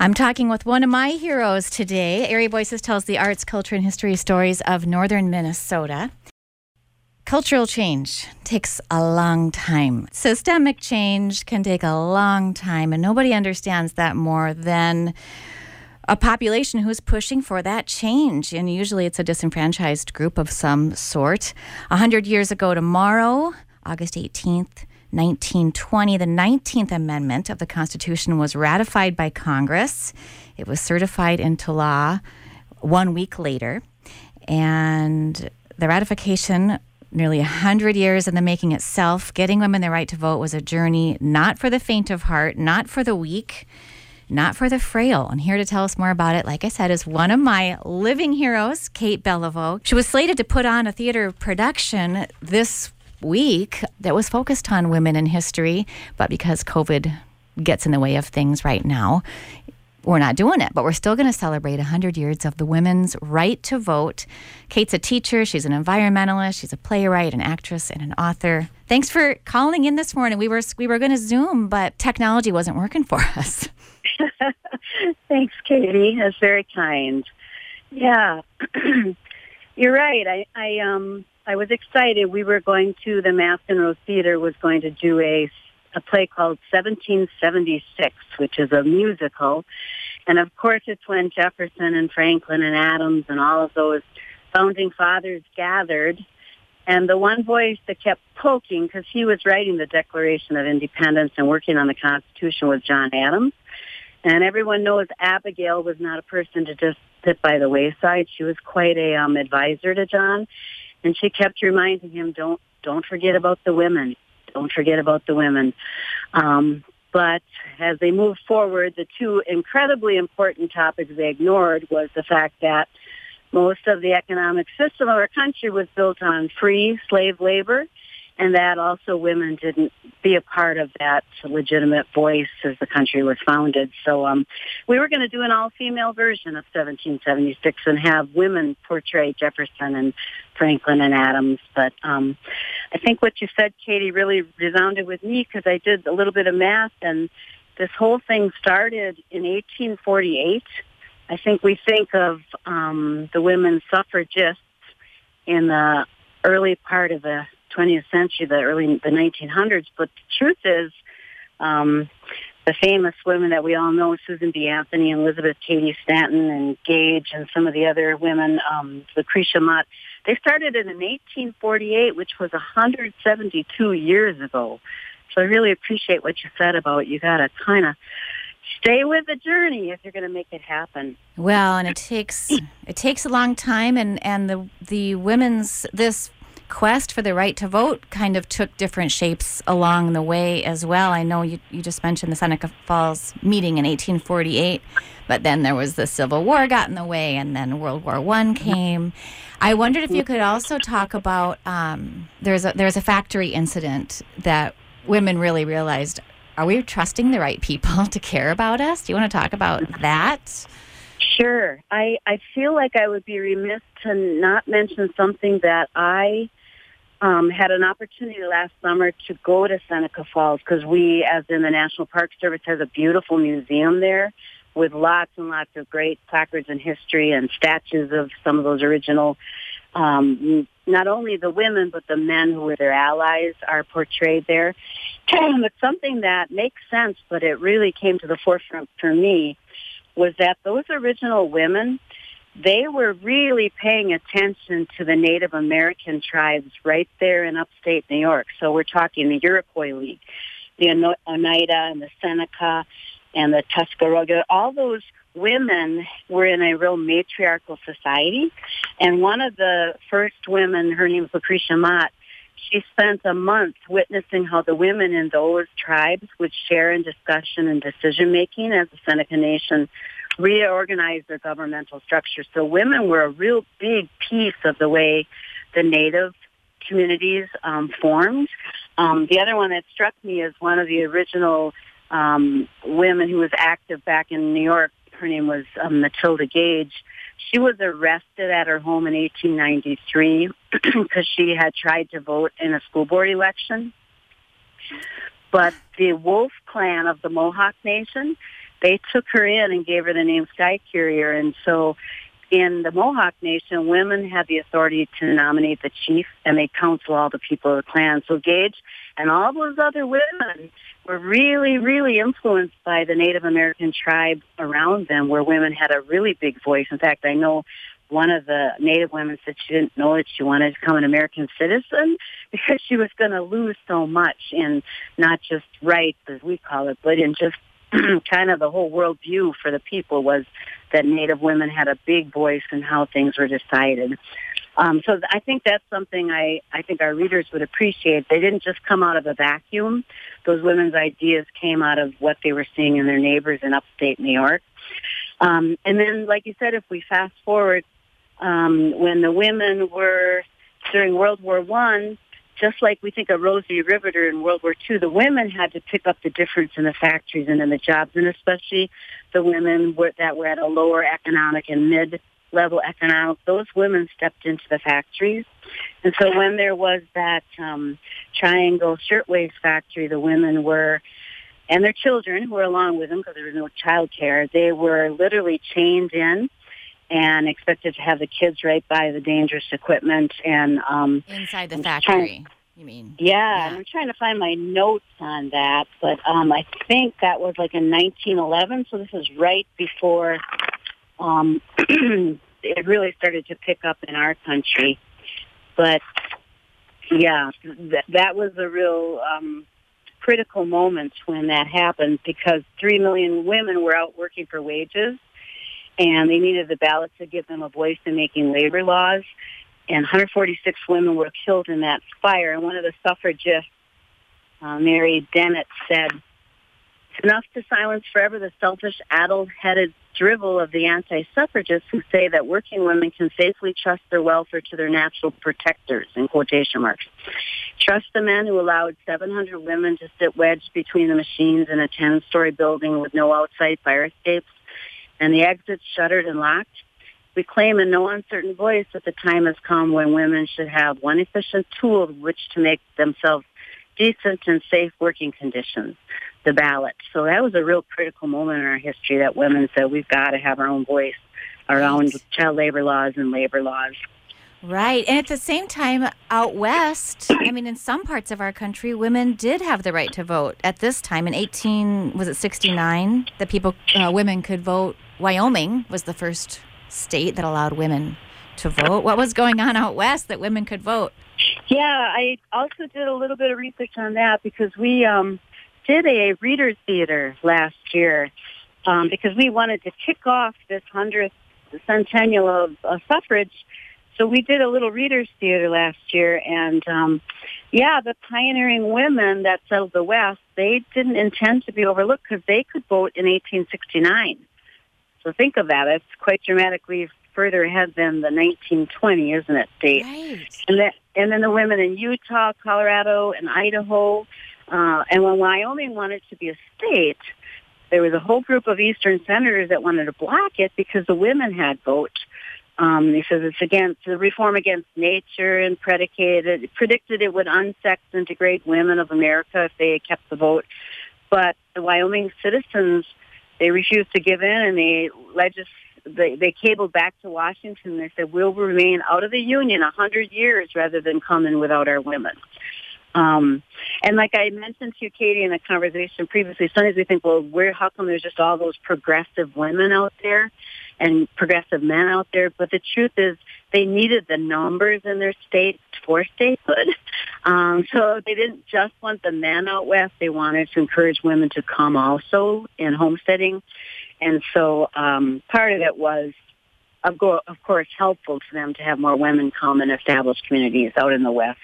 I'm talking with one of my heroes today. Airy Voices tells the arts, culture, and history stories of northern Minnesota. Cultural change takes a long time. Systemic change can take a long time, and nobody understands that more than a population who's pushing for that change. And usually it's a disenfranchised group of some sort. 100 years ago tomorrow, August 18th, 1920, the 19th Amendment of the Constitution was ratified by Congress. It was certified into law 1 week later. And the ratification, nearly 100 years in the making itself, getting women the right to vote was a journey not for the faint of heart, not for the weak, not for the frail. And here to tell us more about it, like I said, is one of my living heroes, Kate Beliveau. She was slated to put on a theater production this week that was focused on women in history, but because COVID gets in the way of things right now, we're not doing it, but we're still going to celebrate 100 years of the women's right to vote. Kate's a teacher. She's an environmentalist. She's a playwright, an actress, and an author. Thanks for calling in this morning. We were going to Zoom, but technology wasn't working for us. Thanks, Katie. That's very kind. Yeah, you're right. I was excited. We were going to the Maston Rose Theater was going to do a play called 1776, which is a musical. And of course, it's when Jefferson and Franklin and Adams and all of those founding fathers gathered. And the one voice that kept poking, because he was writing the Declaration of Independence and working on the Constitution, was John Adams. And everyone knows Abigail was not a person to just sit by the wayside. She was quite a advisor to John. And she kept reminding him, don't forget about the women. Don't forget about the women. But as they moved forward, the two incredibly important topics they ignored was the fact that most of the economic system of our country was built on free slave labor, and that also women didn't be a part of that legitimate voice as the country was founded. So we were going to do an all-female version of 1776 and have women portray Jefferson and Franklin and Adams. But I think what you said, Katie, really resounded with me because I did a little bit of math, and this whole thing started in 1848. I think we think of the women suffragists in the early part of the 20th century, the 1900s. But the truth is, the famous women that we all know, Susan B. Anthony, Elizabeth Cady Stanton, and Gage, and some of the other women, Lucretia Mott, they started in 1848, which was 172 years ago. So I really appreciate what you said about you got to kind of stay with the journey if you're going to make it happen. Well, and it takes a long time, and the women's this quest for the right to vote kind of took different shapes along the way as well. I know you just mentioned the Seneca Falls meeting in 1848, but then there was the Civil War got in the way, and then World War I came. I wondered if you could also talk about there was a factory incident that women really realized, are we trusting the right people to care about us? Do you want to talk about that? Sure. I feel like I would be remiss to not mention something that I had an opportunity last summer to go to Seneca Falls, because we, as in the National Park Service, has a beautiful museum there with lots and lots of great placards and history and statues of some of those original, not only the women, but the men who were their allies are portrayed there. It's something that makes sense, but it really came to the forefront for me, was that those original women, they were really paying attention to the Native American tribes right there in upstate New York. So we're talking the Iroquois League, the Oneida and the Seneca and the Tuscarora. All those women were in a real matriarchal society. And one of the first women, her name is Lucretia Mott, she spent a month witnessing how the women in those tribes would share in discussion and decision-making as the Seneca Nation reorganized their governmental structure. So women were a real big piece of the way the Native communities formed. The other one that struck me is one of the original women who was active back in New York. Her name was Matilda Gage. She was arrested at her home in 1893 because she had tried to vote in a school board election. But the Wolf clan of the Mohawk Nation, they took her in and gave her the name Sky Carrier. And so in the Mohawk Nation, women had the authority to nominate the chief, and they counsel all the people of the clan. So Gage and all those other women were really, really influenced by the Native American tribe around them, where women had a really big voice. In fact, I know one of the Native women said she didn't know that she wanted to become an American citizen because she was going to lose so much in not just rights, as we call it, but in just kind of the whole world view for the people was that Native women had a big voice in how things were decided. So I think that's something I think our readers would appreciate. They didn't just come out of a vacuum. Those women's ideas came out of what they were seeing in their neighbors in upstate New York. And then, like you said, if we fast forward, when the women were during World War I, just like we think of Rosie Riveter in World War II, the women had to pick up the difference in the factories and in the jobs, and especially the women that were at a lower economic and mid-level economic, those women stepped into the factories. And so when there was that Triangle Shirtwaist factory, the women were, and their children who were along with them because there was no child care, they were literally chained in and expected to have the kids right by the dangerous equipment and inside the factory. You mean? Yeah, and I'm trying to find my notes on that, but I think that was like in 1911. So this is right before it really started to pick up in our country. But yeah, that was a real critical moment when that happened, because 3 million women were out working for wages. And they needed the ballot to give them a voice in making labor laws. And 146 women were killed in that fire. And one of the suffragists, Mary Dennett, said, "It's enough to silence forever the selfish, addle-headed drivel of the anti-suffragists who say that working women can safely trust their welfare to their natural protectors," in quotation marks. Trust the men who allowed 700 women to sit wedged between the machines in a 10-story building with no outside fire escapes, and the exits shuttered and locked. We claim in no uncertain voice that the time has come when women should have one efficient tool with which to make themselves decent and safe working conditions, the ballot. So that was a real critical moment in our history that women said we've got to have our own voice around child labor laws and labor laws. Right. And at the same time, out west, I mean, in some parts of our country, women did have the right to vote. At this time, in 69, women could vote. Wyoming was the first state that allowed women to vote. What was going on out west that women could vote? Yeah, I also did a little bit of research on that because we did a readers theater last year because we wanted to kick off this 100th centennial of suffrage. So we did a little readers theater last year, and the pioneering women that settled the West, they didn't intend to be overlooked because they could vote in 1869. So think of that. It's quite dramatically further ahead than the 1920, isn't it, state? Right. And then the women in Utah, Colorado, and Idaho. And when Wyoming wanted to be a state, there was a whole group of Eastern senators that wanted to block it because the women had vote. He says it's against the reform against nature and predicted it would unsex and degrade women of America if they kept the vote. But the Wyoming citizens, they refused to give in, and they cabled back to Washington. They said, we'll remain out of the Union 100 years rather than come in without our women. And like I mentioned to you, Katie, in a conversation previously, sometimes we think, well, how come there's just all those progressive women out there and progressive men out there? But the truth is they needed the numbers in their state for statehood. So they didn't just want the men out west. They wanted to encourage women to come also in homesteading. And so part of it was, of course, helpful to them to have more women come and establish communities out in the West.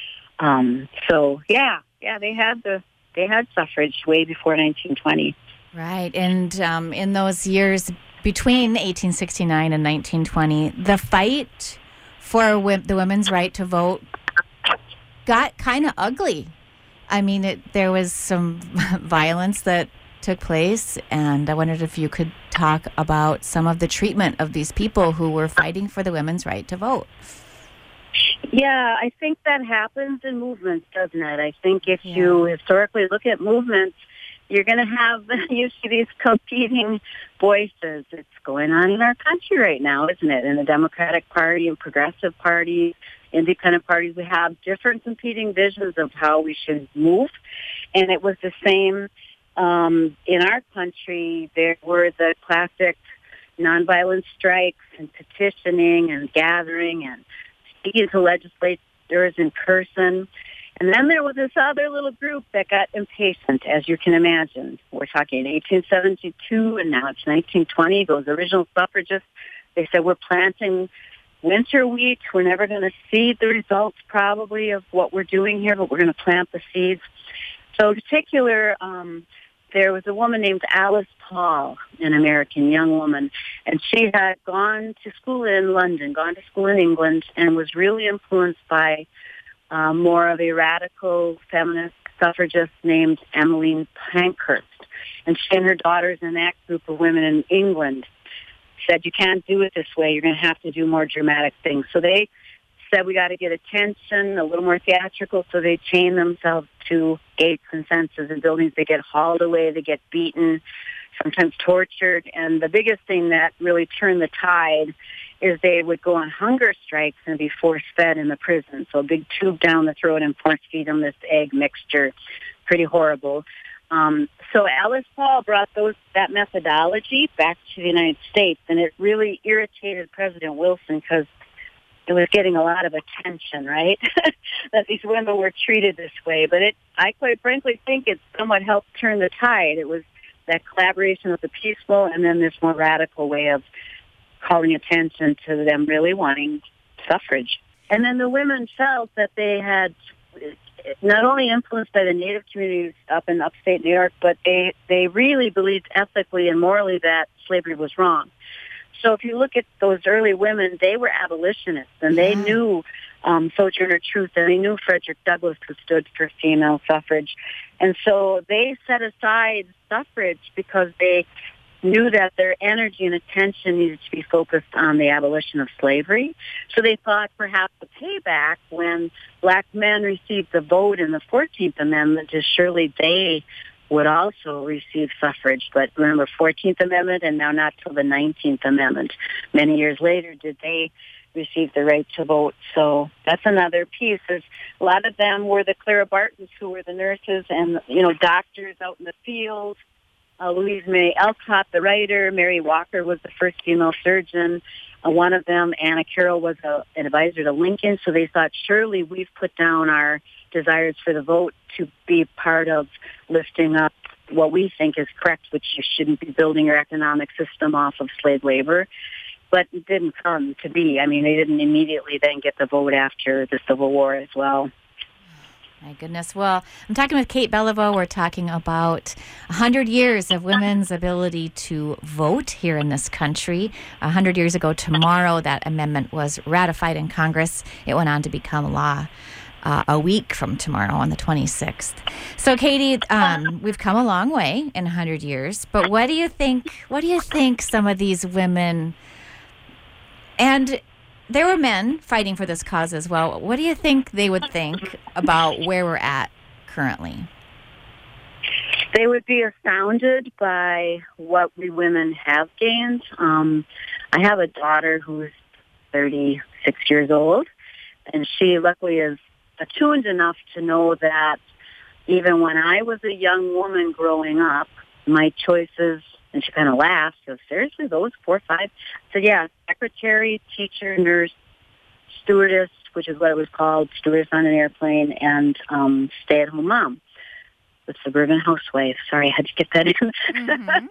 They had suffrage way before 1920. Right, and in those years between 1869 and 1920, the fight for the women's right to vote got kind of ugly. I mean, there was some violence that took place, and I wondered if you could talk about some of the treatment of these people who were fighting for the women's right to vote. Yeah, I think that happens in movements, doesn't it? I think if you historically look at movements, you're going to have, you see these competing voices. It's going on in our country right now, isn't it? In the Democratic Party and progressive parties, independent parties, we have different competing visions of how we should move. And it was the same in our country. There were the classic nonviolent strikes and petitioning and gathering and speaking to legislators in person. And then there was this other little group that got impatient, as you can imagine. We're talking 1872, and now it's 1920. Those original suffragists, they said, we're planting winter wheat. We're never going to see the results, probably, of what we're doing here, but we're going to plant the seeds. So in particular, there was a woman named Alice Paul, an American young woman, and she had gone to school in London, gone to school in England, and was really influenced by more of a radical feminist suffragist named Emmeline Pankhurst. And she and her daughters in that group of women in England said, you can't do it this way. You're going to have to do more dramatic things. So they said, we got to get attention, a little more theatrical. So they chain themselves to gates and fences and buildings. They get hauled away. They get beaten, sometimes tortured. And the biggest thing that really turned the tide is they would go on hunger strikes and be force-fed in the prison. So a big tube down the throat and force-feed them this egg mixture. Pretty horrible. So Alice Paul brought that methodology back to the United States, and it really irritated President Wilson because it was getting a lot of attention, right? That these women were treated this way. But I quite frankly think it somewhat helped turn the tide. It was that collaboration with the peaceful and then this more radical way of calling attention to them really wanting suffrage. And then the women felt that they had not only influenced by the Native communities up in upstate New York, but they really believed ethically and morally that slavery was wrong. So if you look at those early women, they were abolitionists, and they knew Sojourner Truth, and they knew Frederick Douglass, who stood for female suffrage. And so they set aside suffrage because they knew that their energy and attention needed to be focused on the abolition of slavery. So they thought perhaps the payback when black men received the vote in the 14th Amendment is surely they would also receive suffrage. But remember, 14th Amendment, and now not till the 19th Amendment. Many years later did they receive the right to vote. So that's another piece. A lot of them were the Clara Bartons, who were the nurses and, doctors out in the field. Louise May Alcott, the writer. Mary Walker was the first female surgeon. One of them, Anna Carroll, was an advisor to Lincoln. So they thought, surely we've put down our desires for the vote to be part of lifting up what we think is correct, which you shouldn't be building your economic system off of slave labor. But it didn't come to be. I mean, they didn't immediately then get the vote after the Civil War as well. My goodness. Well, I'm talking with Kate Beliveau. We're talking about 100 years of women's ability to vote here in this country. 100 years ago tomorrow, that amendment was ratified in Congress. It went on to become law a week from tomorrow on the 26th. So, Katie, we've come a long way in 100 years. But what do you think some of these women, and there were men fighting for this cause as well, what do you think they would think about where we're at currently? They would be astounded by what we women have gained. I have a daughter who's 36 years old, and she luckily is attuned enough to know that even when I was a young woman growing up, my choices, and she kind of laughed, so seriously, those 4 or 5? So yeah, secretary, teacher, nurse, stewardess, which is what it was called, stewardess on an airplane, and stay-at-home mom, the suburban housewife. Sorry, I had to get that in. Mm-hmm.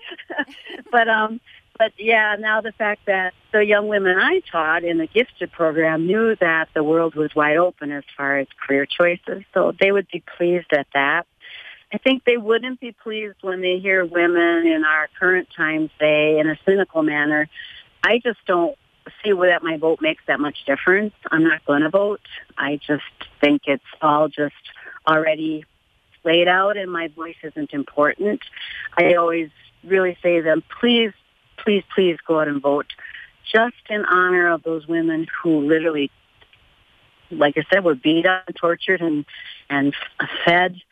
But yeah, now the fact that the young women I taught in the gifted program knew that the world was wide open as far as career choices, so they would be pleased at that. I think they wouldn't be pleased when they hear women in our current time say, in a cynical manner, I just don't see that my vote makes that much difference. I'm not going to vote. I just think it's all just already laid out and my voice isn't important. I always really say to them, please, please, please go out and vote, just in honor of those women who literally, like I said, were beat up, tortured, and fed.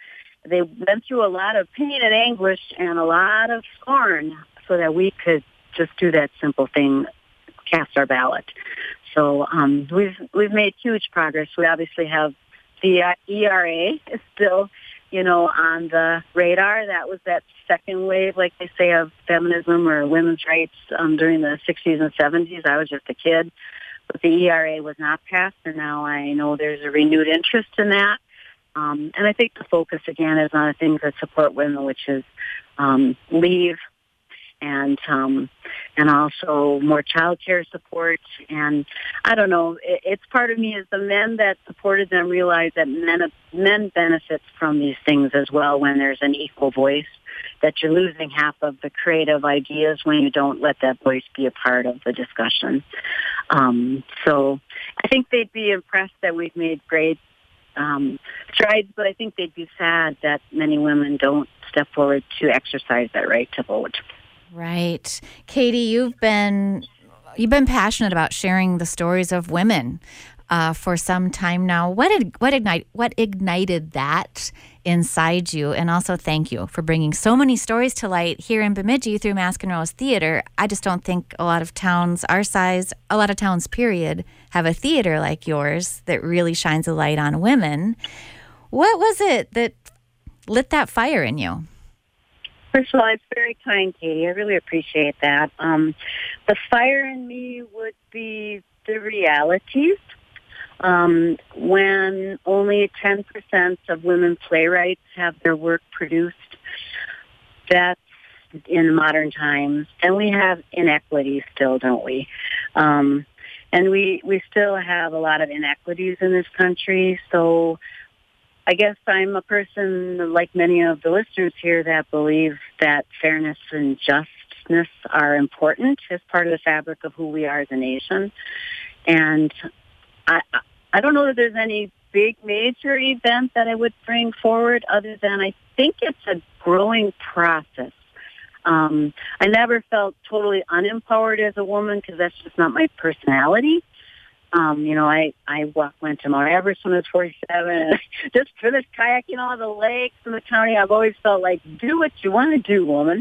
they went through a lot of pain and anguish and a lot of scorn so that we could just do that simple thing, cast our ballot. So we've made huge progress. We obviously have the ERA is still, on the radar. That was that second wave, like they say, of feminism or women's rights during the 60s and 70s. I was just a kid. But the ERA was not passed, and now I know there's a renewed interest in that. And I think the focus, again, is on the things that support women, which is leave and also more child care support. And I don't know, it's part of me is the men that supported them realize that men benefit from these things as well when there's an equal voice, that you're losing half of the creative ideas when you don't let that voice be a part of the discussion. So I think they'd be impressed that we've made great strides, but I think they'd be sad that many women don't step forward to exercise that right to vote. Right. Katie, you've been passionate about sharing the stories of women for some time now. What ignited that inside you? And also thank you for bringing so many stories to light here in Bemidji through Mask and Rose Theater. I just don't think a lot of towns our size, a lot of towns period, have a theater like yours that really shines a light on women. What was it that lit that fire in you? First of all, it's very kind, Katie. I really appreciate that. The fire in me would be the realities. When only 10% of women playwrights have their work produced, that's in modern times. And we have inequities still, don't we? And we still have a lot of inequities in this country. So I guess I'm a person, like many of the listeners here, that believe that fairness and justness are important as part of the fabric of who we are as a nation. And I don't know that there's any big major event that I would bring forward other than I think it's a growing process. I never felt totally unempowered as a woman because that's just not my personality. I went to Mount Everest when I was 47 and just finished kayaking all the lakes in the county. I've always felt like, do what you want to do, woman.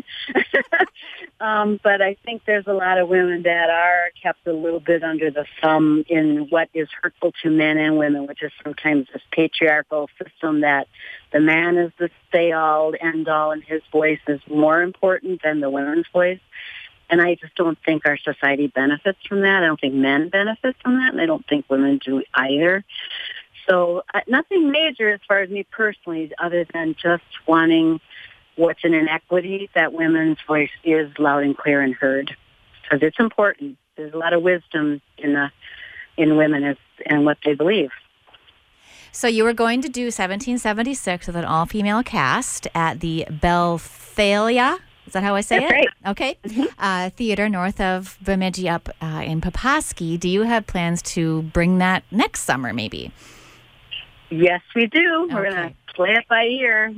But I think there's a lot of women that are kept a little bit under the thumb in what is hurtful to men and women, which is sometimes this patriarchal system that the man is the say-all, end-all, and his voice is more important than the women's voice. And I just don't think our society benefits from that. I don't think men benefit from that, and I don't think women do either. So nothing major as far as me personally, other than just wanting what's an inequity, that women's voice is loud and clear and heard. Because it's important. There's a lot of wisdom in women and what they believe. So you were going to do 1776 with an all-female cast at the Belphalia. Is that how I say That's it? Right. Okay. Mm-hmm. Theater north of Bemidji up in Poposky. Do you have plans to bring that next summer maybe? Yes, we do. Okay. We're going to play it by ear,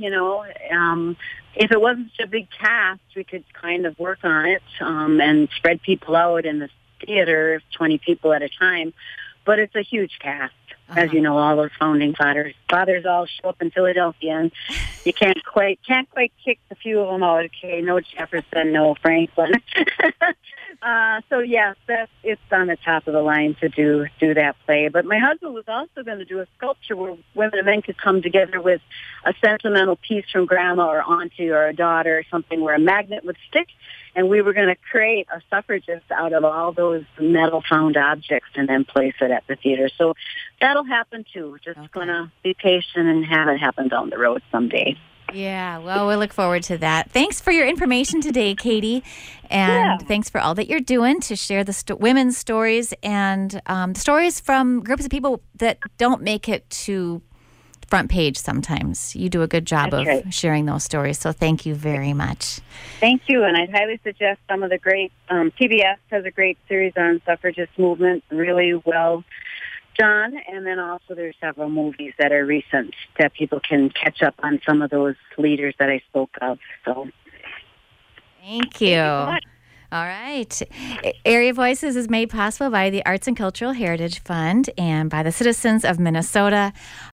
If it wasn't such a big cast, we could kind of work on it and spread people out in the theater, 20 people at a time. But it's a huge cast. As you know, all those founding fathers all show up in Philadelphia, and you can't quite kick a few of them out. Okay, no Jefferson, no Franklin. So yes, it's on the top of the line to do that play. But my husband was also going to do a sculpture where women and men could come together with a sentimental piece from grandma or auntie or a daughter or something where a magnet would stick. And we were going to create a suffragist out of all those metal found objects and then place it at the theater. So that'll happen too. Just going to be patient and have it happen down the road someday. Yeah, well, we'll look forward to that. Thanks for your information today, Katie. And thanks for all that you're doing to share the women's stories and stories from groups of people that don't make it to front page sometimes. You do a good job of sharing those stories, so thank you very much. Thank you, and I'd highly suggest some of the great, PBS has a great series on suffragist movement, really well done, and then also there's several movies that are recent that people can catch up on some of those leaders that I spoke of. So, Thank you so much. All right. Area Voices is made possible by the Arts and Cultural Heritage Fund and by the citizens of Minnesota.